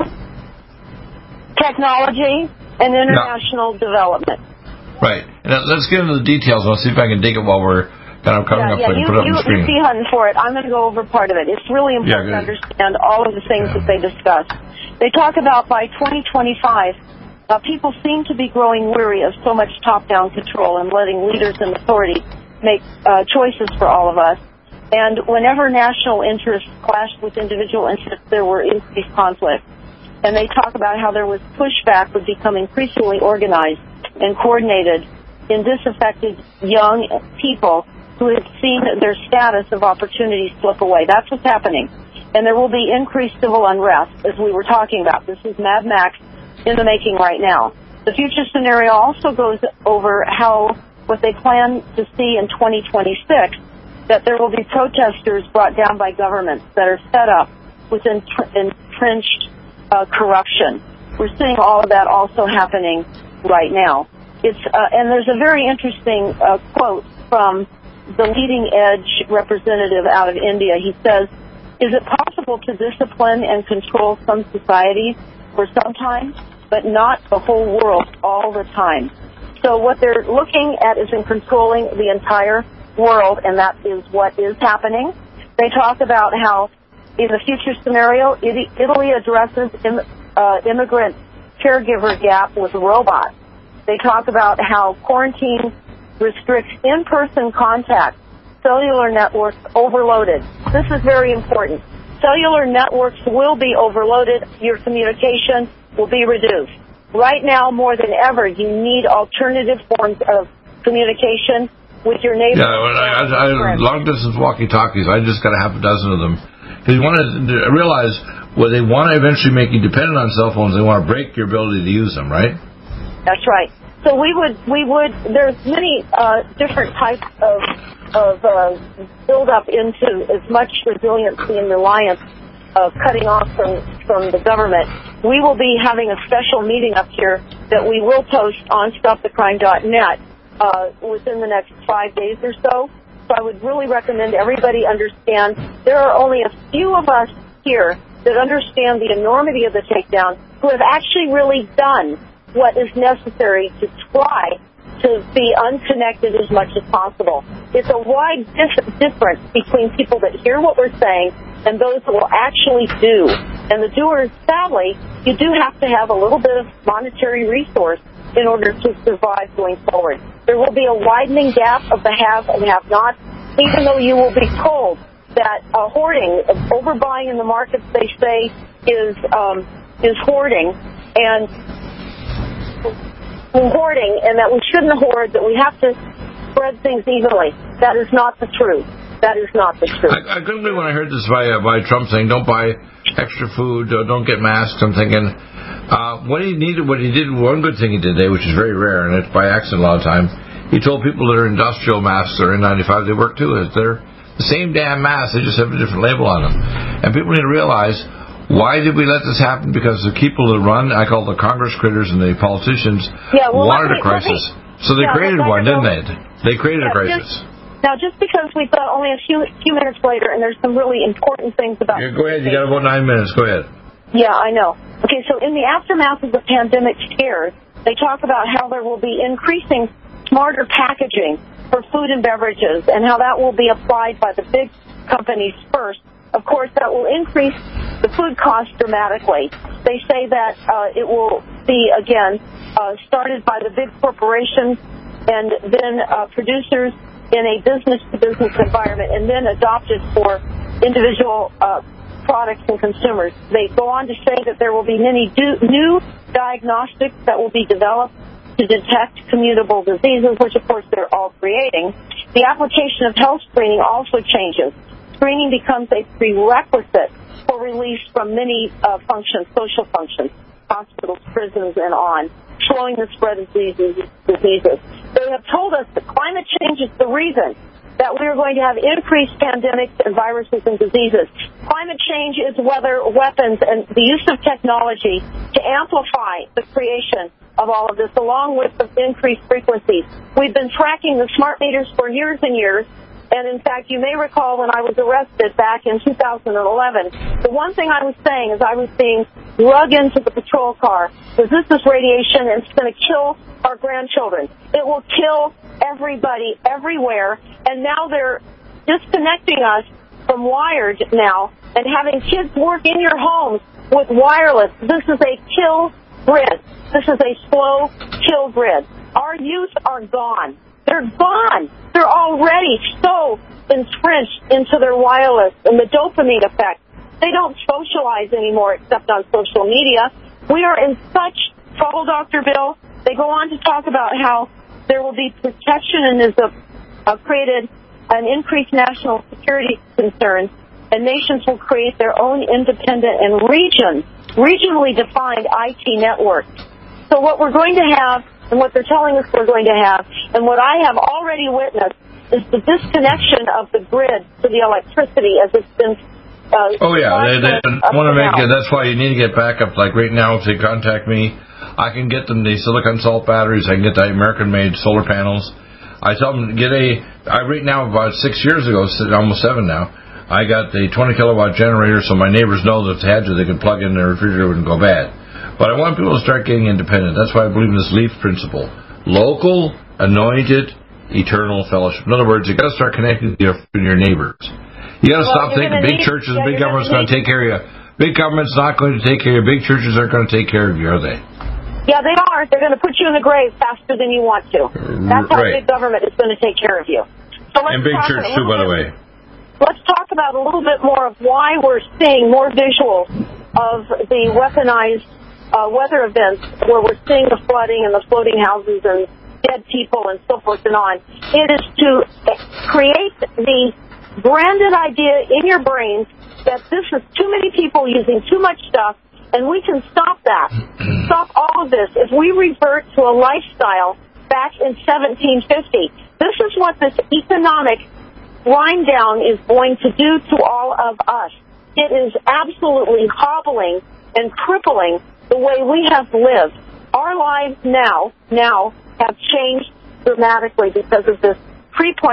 technology and international yeah. development. Right. And let's get into the details. I'll see if I can dig it while we're kind of coming yeah, up yeah. and you, put it up you, on the screen. You be hunting for it. I'm going to go over part of it. It's really important yeah, to understand all of the things yeah. that they discuss. They talk about by twenty twenty-five, Uh, people seem to be growing weary of so much top-down control and letting leaders and authorities make uh, choices for all of us. And whenever national interests clashed with individual interests, there were increased conflict. And they talk about how there was pushback would become increasingly organized and coordinated in disaffected young people who had seen their status of opportunity slip away. That's what's happening. And there will be increased civil unrest, as we were talking about. This is Mad Max in the making right now. The future scenario also goes over how what they plan to see in twenty twenty-six, that there will be protesters brought down by governments that are set up with entrenched uh, corruption. We're seeing all of that also happening right now. It's uh, and there's a very interesting uh, quote from the leading edge representative out of India. He says, "Is it possible to discipline and control some societies for some time, but not the whole world all the time?" So what they're looking at is in controlling the entire world, and that is what is happening. They talk about how in the future scenario, Italy addresses im, uh, immigrant caregiver gap with robots. They talk about how quarantine restricts in-person contact, cellular networks overloaded. This is very important. Cellular networks will be overloaded. Your communication will be reduced. Right now, more than ever, you need alternative forms of communication with your neighbors. Yeah, well, I, I, I, long-distance walkie-talkies, I just got a half a dozen of them. Because you want to realize, well, they want to eventually make you dependent on cell phones. They want to break your ability to use them, right? That's right. So we would, we would. There's many uh, different types of of uh, build up into as much resiliency and reliance of cutting off from from the government. We will be having a special meeting up here that we will post on stop the crime dot net uh, within the next five days or so. So I would really recommend everybody understand there are only a few of us here that understand the enormity of the takedown who have actually really done what is necessary to try to be unconnected as much as possible. It's a wide dif- difference between people that hear what we're saying and those that will actually do. And the doers, sadly, you do have to have a little bit of monetary resource in order to survive going forward. There will be a widening gap of the have and have-not, even though you will be told that uh, hoarding, overbuying in the markets, they say, is um, is hoarding, and hoarding, and that we shouldn't hoard, that we have to spread things evenly. That is not the truth. That is not the truth. I, I couldn't believe when I heard this by, uh, by Trump saying, don't buy extra food, uh, don't get masks. I'm thinking, uh, what he needed, what he did, one good thing he did today, which is very rare, and it's by accident a lot of times, he told people that are industrial masks or N ninety-five, they work too, is they're the same damn mask, they just have a different label on them. And people need to realize, why did we let this happen? Because the people that run, I call the Congress critters and the politicians, yeah, well, wanted me, a crisis. Me, so they yeah, created one, didn't they? They created yeah, a crisis. Just, now, just because we've got only a few few minutes later, and there's some really important things about... Yeah, go ahead, you got about nine minutes, go ahead. Yeah, I know. Okay, so in the aftermath of the pandemic scares, they talk about how there will be increasing smarter packaging for food and beverages, and how that will be applied by the big companies first. Of course, that will increase the food cost dramatically. They say that uh, it will be, again, uh, started by the big corporations and then uh, producers in a business-to-business environment, and then adopted for individual uh, products and consumers. They go on to say that there will be many do- new diagnostics that will be developed to detect communicable diseases, which, of course, they're all creating. The application of health screening also changes. Screening becomes a prerequisite for release from many uh, functions, social functions, hospitals, prisons, and on, slowing the spread of diseases. diseases. They have told us that climate change is the reason that we are going to have increased pandemics and viruses and diseases. Climate change is weather, weapons, and the use of technology to amplify the creation of all of this, along with the increased frequencies. We've been tracking the smart meters for years and years, and in fact, you may recall when I was arrested back in two thousand eleven, the one thing I was saying is I was being drug into the patrol car was this is radiation and it's going to kill our grandchildren. It will kill everybody everywhere, and now they're disconnecting us from wired now and having kids work in your homes with wireless. This is a kill grid. This is a slow kill grid. Our youth are gone. They're gone. They're already so entrenched into their wireless and the dopamine effect. They don't socialize anymore except on social media. We are in such trouble, Doctor Bill. They go on to talk about how there will be protection and is a, a created an increased national security concerns, and nations will create their own independent and region, regionally defined I T networks. So what we're going to have, and what they're telling us we're going to have, and what I have already witnessed, is the disconnection of the grid to the electricity as it's been. Uh, oh yeah, they, they want to make it. That's why you need to get backup. Like right now, if they contact me, I can get them the silicon salt batteries. I can get the American-made solar panels. I tell them to get a. I right now about six years ago, almost seven now. I got the twenty kilowatt generator, so my neighbors know that if they had to, they could plug in their refrigerator and go bad. But I want people to start getting independent. That's why I believe in this LEAF principle: local, anointed, eternal fellowship. In other words, you got to start connecting to your, your neighbors. You got to well, stop thinking big need, churches, yeah, big government's going to take care of you. Big government's not going to take care of you. Big churches aren't going to take care of you, are they? Yeah, they are. They're going to put you in the grave faster than you want to. That's how right. big government is going to take care of you. So let's and big talk church, too, by the way. Let's talk about a little bit more of why we're seeing more visuals of the weaponized uh, weather events where we're seeing the flooding and the floating houses and dead people and so forth and on. It is to create the branded idea in your brains that this is too many people using too much stuff, and we can stop that. Stop all of this. If we revert to a lifestyle back in seventeen fifty, this is what this economic wind down is going to do to all of us. It is absolutely hobbling and crippling the way we have lived. Our lives now, now have changed dramatically because of this pre-planned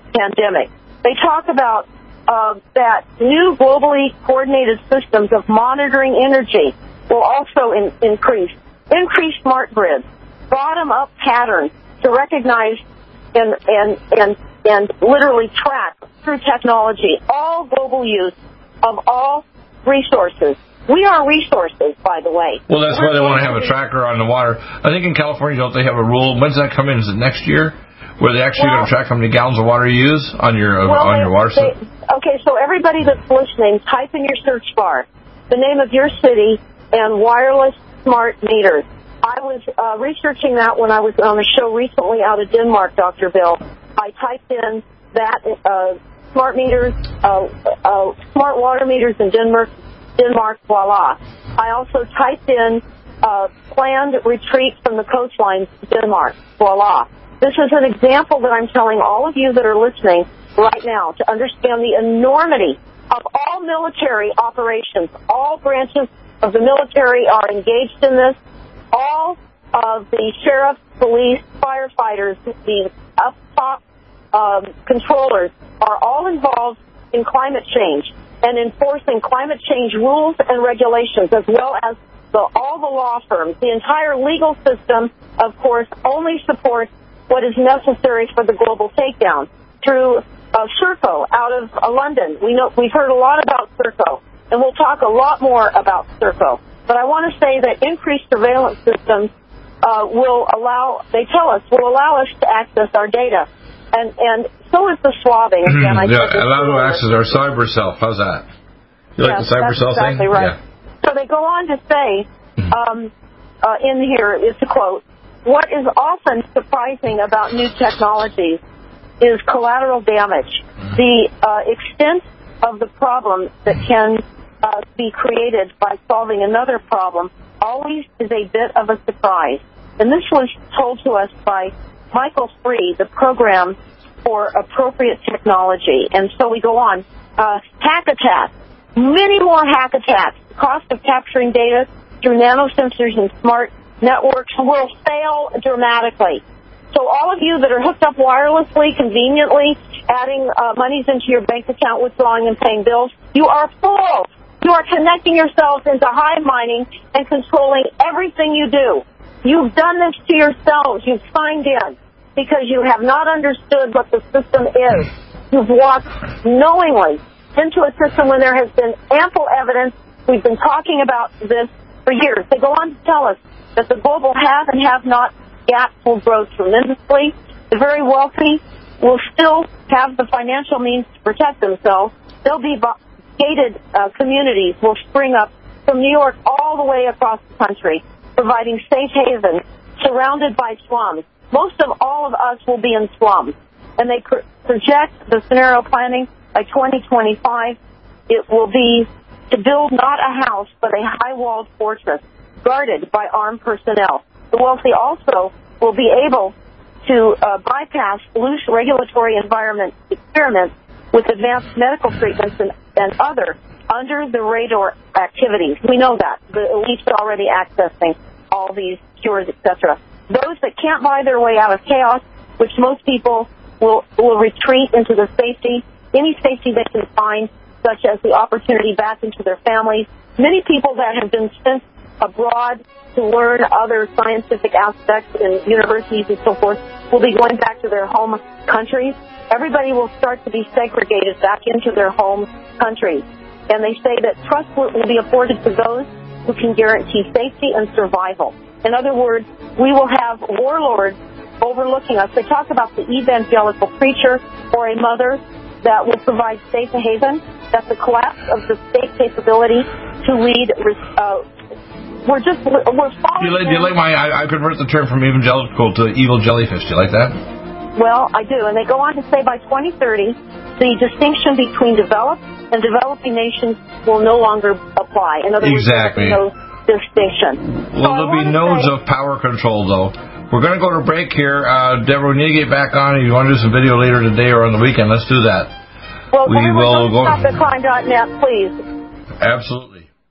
pandemic. They talk about uh, that new globally coordinated systems of monitoring energy will also in, increase. Increase smart grids, bottom-up patterns to recognize and, and, and, and literally track through technology all global use of all resources. We are resources, by the way. Well, that's why they want to have a tracker on the water. I think in California, don't they have a rule? When's that come in? Is it next year? Where they actually well, going to track how many gallons of water you use on your well, on they, your water they, system? Okay, so everybody that's listening, type in your search bar the name of your city and wireless smart meters. I was uh, researching that when I was on a show recently out of Denmark, Doctor Bill. I typed in that uh, smart meters, uh, uh, smart water meters in Denmark. Denmark, voila. I also typed in uh, planned retreat from the coastlines to Denmark, voila. This is an example that I'm telling all of you that are listening right now to understand the enormity of all military operations. All branches of the military are engaged in this. All of the sheriffs, police, firefighters, the up top um, controllers are all involved in climate change and enforcing climate change rules and regulations, as well as the, all the law firms. The entire legal system, of course, only supports what is necessary for the global takedown through uh, Serco out of uh, London. We know, we've heard a lot about Serco, and we'll talk a lot more about Serco. But I want to say that increased surveillance systems uh, will allow, they tell us, will allow us to access our data. And and so is the swabbing. Again, I yeah, allow to access our cyber self. How's that? You like yes, the cyber that's self exactly thing? Right. Yeah. So they go on to say, um, uh, in here is the quote, what is often surprising about new technologies is collateral damage. The uh, extent of the problem that can uh, be created by solving another problem always is a bit of a surprise. And this was told to us by Michael Free, the program for appropriate technology. And so we go on. Uh, hack attacks. Many more hack attacks. The cost of capturing data through nanosensors and smart networks will fail dramatically. So all of you that are hooked up wirelessly, conveniently, adding uh, monies into your bank account, withdrawing and paying bills, you are fools. You are connecting yourselves into hive mining and controlling everything you do. You've done this to yourselves. You've signed in because you have not understood what the system is. You've walked knowingly into a system when there has been ample evidence. We've been talking about this for years. They go on to tell us that the global have and have not gap will grow tremendously. The very wealthy will still have the financial means to protect themselves. There'll be gated uh, communities will spring up from New York all the way across the country, providing safe havens, surrounded by slums. Most of all of us will be in slums. And they pr- project the scenario planning by twenty twenty-five. It will be to build not a house, but a high-walled fortress, guarded by armed personnel. The wealthy also will be able to uh, bypass loose regulatory environment experiments with advanced medical treatments and, and other under-the-radar activities. We know that. The elites are already accessing all these cures, et cetera. Those that can't buy their way out of chaos, which most people will, will retreat into the safety, any safety they can find, such as the opportunity back into their families. Many people that have been sent abroad to learn other scientific aspects in universities and so forth will be going back to their home countries. Everybody will start to be segregated back into their home countries. And they say that trust will be afforded to those who can guarantee safety and survival. In other words, we will have warlords overlooking us. They talk about the evangelical preacher or a mother that will provide safe haven, that the collapse of the state capability to lead, uh, we're just, we're following. Do you like, do you like my, I, I convert the term from evangelical to evil jellyfish. Do you like that? Well, I do. And they go on to say by twenty thirty, the distinction between developed and developing nations will no longer apply. In other exactly. words, there's no distinction. Well, so there'll be nodes say, of power control, though. We're going to go to break here. Uh, Deborah, we need to get back on. If you want to do some video later today or on the weekend, let's do that. Well, we will go to stop at klein dot net, please. Absolutely.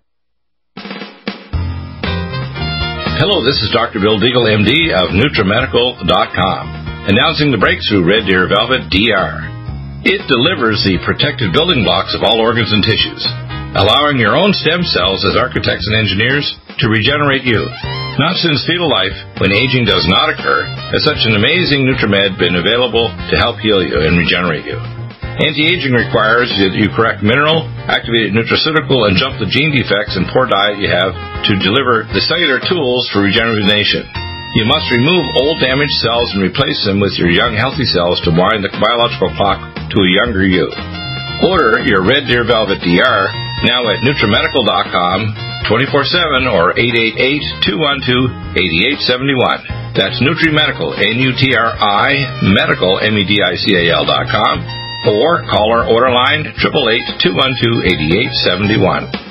Hello, this is Doctor Bill Deagle, M D of NutriMedical dot com, announcing the breakthrough Red Deer Velvet D R. It delivers the protected building blocks of all organs and tissues, allowing your own stem cells as architects and engineers to regenerate you. Not since fetal life, when aging does not occur, has such an amazing NutriMed been available to help heal you and regenerate you. Anti-aging requires that you correct mineral, activated nutraceutical, and jump the gene defects and poor diet you have to deliver the cellular tools for regeneration. You must remove old damaged cells and replace them with your young healthy cells to wind the biological clock to a younger you. Order your Red Deer Velvet D R now at NutriMedical dot com, twenty-four seven or eight eight eight, two one two, eight eight seven one. That's NutriMedical, N U T R I, Medical, M E D I C A L dot com, or call our order line, eight eight eight, two one two, eight eight seven one.